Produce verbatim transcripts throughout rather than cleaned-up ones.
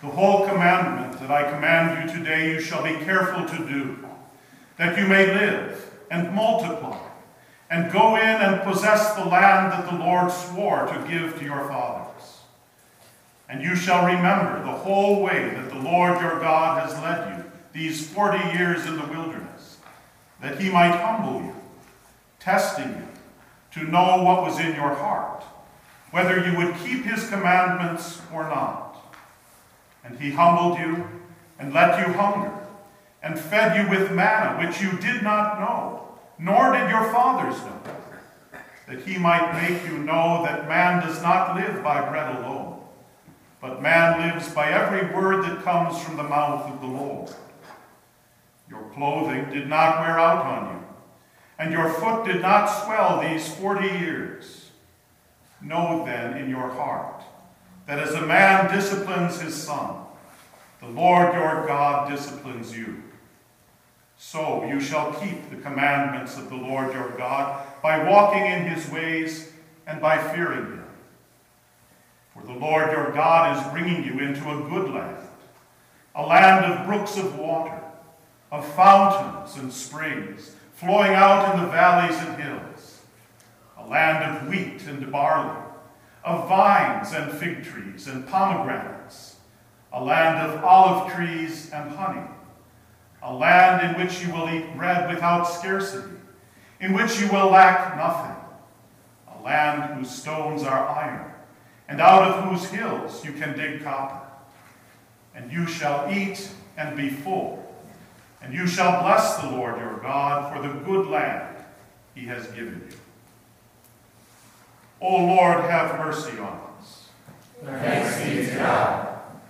The whole commandment that I command you today you shall be careful to do, that you may live and multiply, and go in and possess the land that the Lord swore to give to your fathers. And you shall remember the whole way that the Lord your God has led you these forty years in the wilderness, that he might humble you, testing you to know what was in your heart, whether you would keep his commandments or not. And he humbled you and let you hunger, and fed you with manna, which you did not know, nor did your fathers know, that he might make you know that man does not live by bread alone, but man lives by every word that comes from the mouth of the Lord. Your clothing did not wear out on you, and your foot did not swell these forty years. Know then in your heart that as a man disciplines his son, the Lord your God disciplines you. So you shall keep the commandments of the Lord your God by walking in his ways and by fearing him. For the Lord your God is bringing you into a good land, a land of brooks of water, of fountains and springs, flowing out in the valleys and hills, a land of wheat and barley, of vines and fig trees and pomegranates, a land of olive trees and honey, a land in which you will eat bread without scarcity, in which you will lack nothing, a land whose stones are iron, and out of whose hills you can dig copper. And you shall eat and be full, and you shall bless the Lord your God for the good land he has given you. O Lord, have mercy on us. Thanks be to God.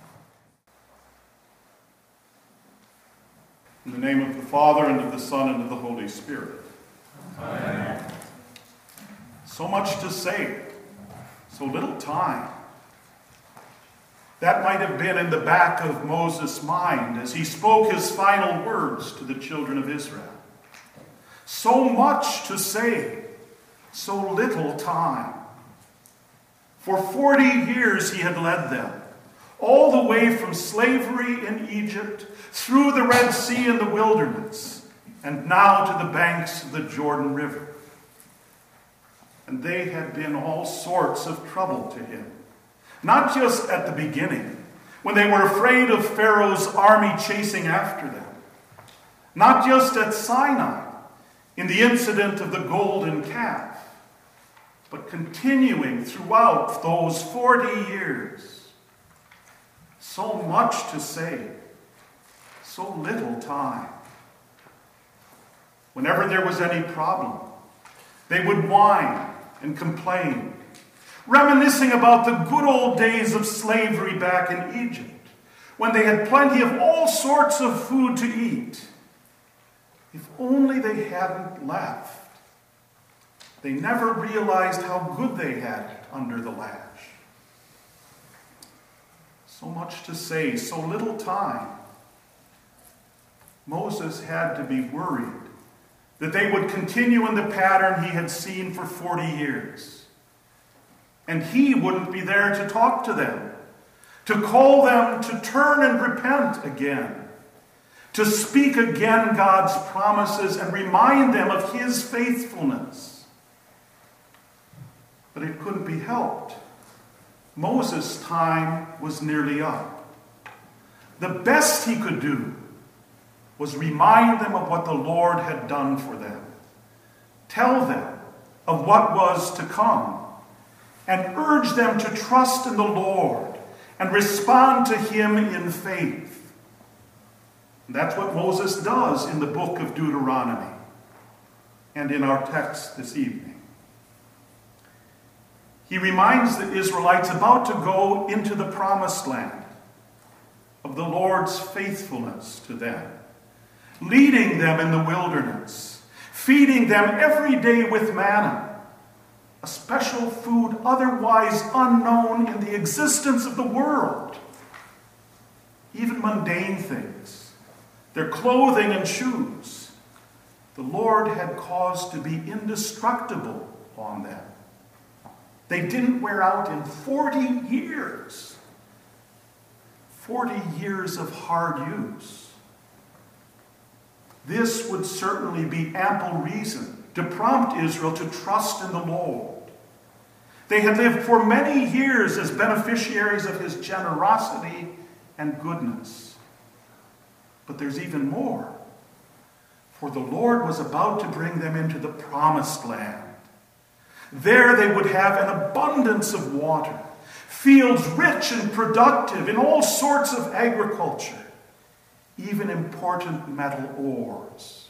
In the name of the Father, and of the Son, and of the Holy Spirit. Amen. So much to say, so little time. That might have been in the back of Moses' mind as he spoke his final words to the children of Israel. So much to say, so little time. For forty years he had led them, all the way from slavery in Egypt, through the Red Sea and the wilderness, and now to the banks of the Jordan River. And they had been all sorts of trouble to him. Not just at the beginning, when they were afraid of Pharaoh's army chasing after them. Not just at Sinai, in the incident of the golden calf, but continuing throughout those forty years. So much to say, so little time. Whenever there was any problem, they would whine and complain, reminiscing about the good old days of slavery back in Egypt, when they had plenty of all sorts of food to eat. If only they hadn't left. They never realized how good they had it under the lash. So much to say, so little time. Moses had to be worried that they would continue in the pattern he had seen for forty years. And he wouldn't be there to talk to them, to call them to turn and repent again, to speak again God's promises and remind them of his faithfulness. But it couldn't be helped. Moses' time was nearly up. The best he could do was remind them of what the Lord had done for them, tell them of what was to come, and urge them to trust in the Lord and respond to him in faith. And that's what Moses does in the book of Deuteronomy and in our text this evening. He reminds the Israelites about to go into the promised land of the Lord's faithfulness to them, leading them in the wilderness, feeding them every day with manna, a special food otherwise unknown in the existence of the world. Even mundane things, their clothing and shoes, the Lord had caused to be indestructible on them. They didn't wear out in forty years. forty years of hard use. This would certainly be ample reason to prompt Israel to trust in the Lord. They had lived for many years as beneficiaries of his generosity and goodness. But there's even more. For the Lord was about to bring them into the promised land. There they would have an abundance of water, fields rich and productive in all sorts of agriculture, even important metal ores.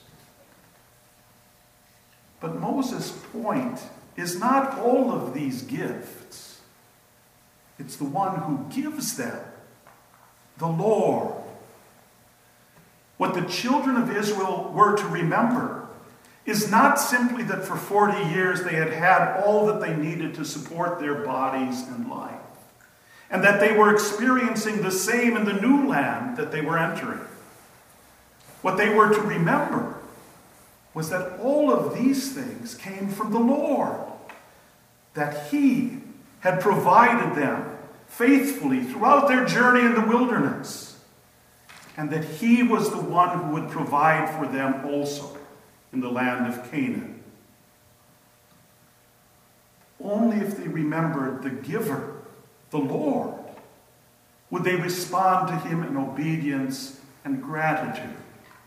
But Moses' point is not all of these gifts. It's the one who gives them, the Lord. What the children of Israel were to remember is not simply that for forty years they had had all that they needed to support their bodies and life, and that they were experiencing the same in the new land that they were entering. What they were to remember was that all of these things came from the Lord, that he had provided them faithfully throughout their journey in the wilderness, and that he was the one who would provide for them also in the land of Canaan. Only if they remembered the giver, the Lord, would they respond to him in obedience and gratitude.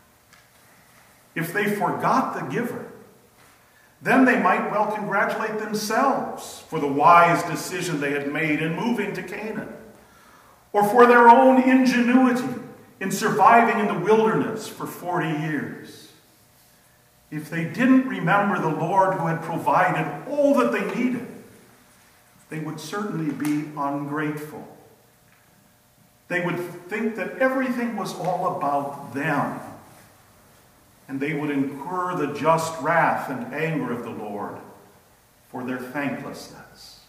If they forgot the giver, then they might well congratulate themselves for the wise decision they had made in moving to Canaan, or for their own ingenuity in surviving in the wilderness for forty years. If they didn't remember the Lord who had provided all that they needed, they would certainly be ungrateful. They would think that everything was all about them, and they would incur the just wrath and anger of the Lord for their thanklessness.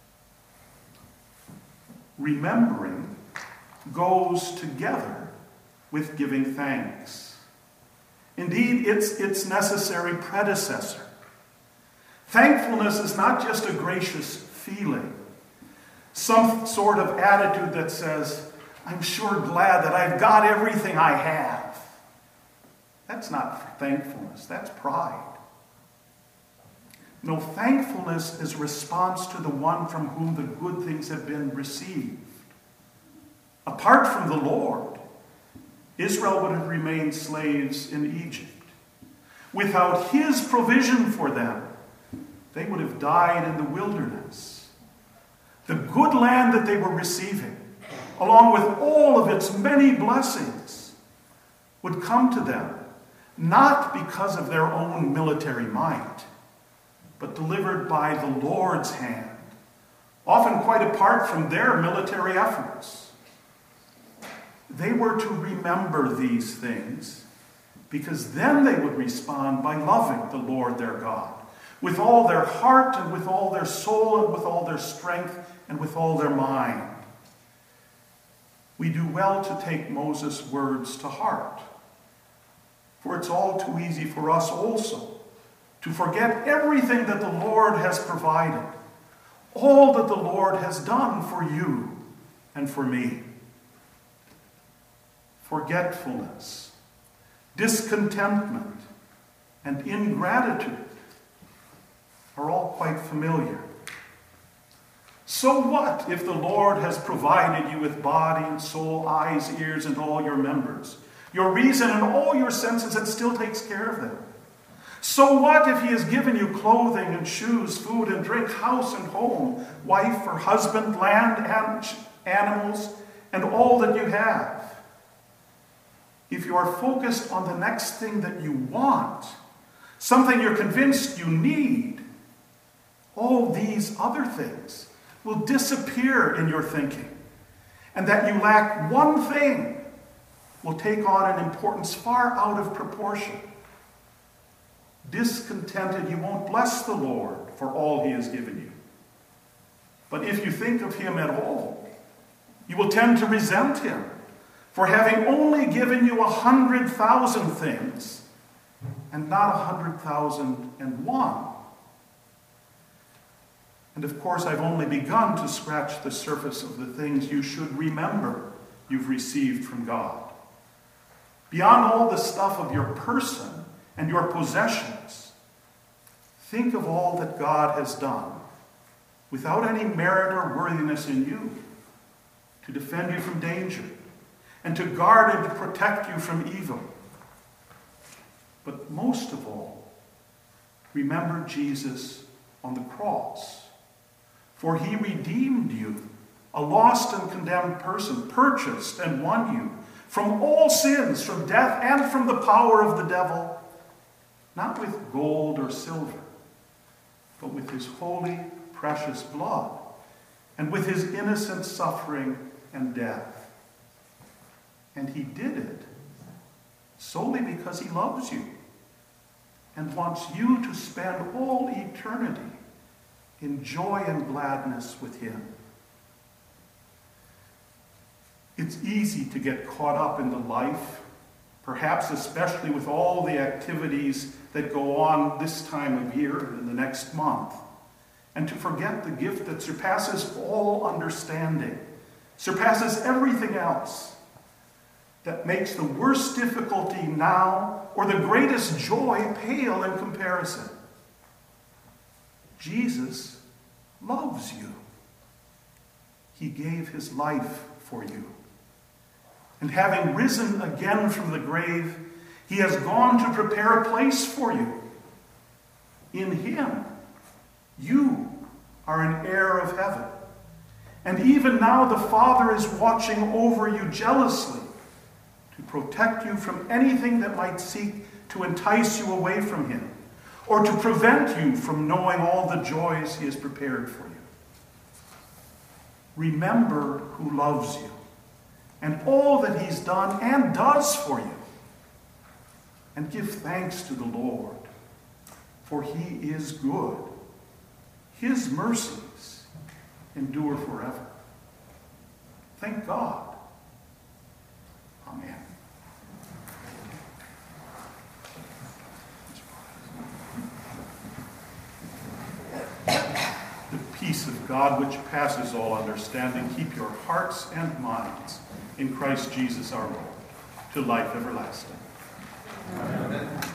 Remembering goes together with giving thanks. Indeed, it's its necessary predecessor. Thankfulness is not just a gracious feeling, some sort of attitude that says, I'm sure glad that I've got everything I have. That's not thankfulness, that's pride. No, thankfulness is response to the one from whom the good things have been received. Apart from the Lord, Israel would have remained slaves in Egypt. Without his provision for them, they would have died in the wilderness. The good land that they were receiving, along with all of its many blessings, would come to them, not because of their own military might, but delivered by the Lord's hand, often quite apart from their military efforts. They were to remember these things, because then they would respond by loving the Lord their God with all their heart and with all their soul and with all their strength and with all their mind. We do well to take Moses' words to heart, for it's all too easy for us also to forget everything that the Lord has provided, all that the Lord has done for you and for me. Forgetfulness, discontentment, and ingratitude are all quite familiar. So what if the Lord has provided you with body and soul, eyes, ears, and all your members, your reason and all your senses, and still takes care of them? So what if he has given you clothing and shoes, food and drink, house and home, wife or husband, land and animals, and all that you have? If you are focused on the next thing that you want, something you're convinced you need, all these other things will disappear in your thinking. And that you lack one thing will take on an importance far out of proportion. Discontented, you won't bless the Lord for all he has given you. But if you think of him at all, you will tend to resent him for having only given you a hundred thousand things and not a hundred thousand and one. And of course, I've only begun to scratch the surface of the things you should remember you've received from God. Beyond all the stuff of your person and your possessions, think of all that God has done without any merit or worthiness in you to defend you from danger and to guard and to protect you from evil. But most of all, remember Jesus on the cross. For he redeemed you, a lost and condemned person, purchased and won you from all sins, from death, and from the power of the devil, not with gold or silver, but with his holy, precious blood, and with his innocent suffering and death. And he did it solely because he loves you and wants you to spend all eternity in joy and gladness with him. It's easy to get caught up in the life, perhaps especially with all the activities that go on this time of year and in the next month, and to forget the gift that surpasses all understanding, surpasses everything else, that makes the worst difficulty now or the greatest joy pale in comparison. Jesus loves you. He gave his life for you. And having risen again from the grave, he has gone to prepare a place for you. In him, you are an heir of heaven. And even now the Father is watching over you jealously to protect you from anything that might seek to entice you away from him, or to prevent you from knowing all the joys he has prepared for you. Remember who loves you and all that he's done and does for you. And give thanks to the Lord, for he is good. His mercies endure forever. Thank God. Amen. The peace of God, which passes all understanding, keep your hearts and minds in Christ Jesus our Lord, to life everlasting. Amen.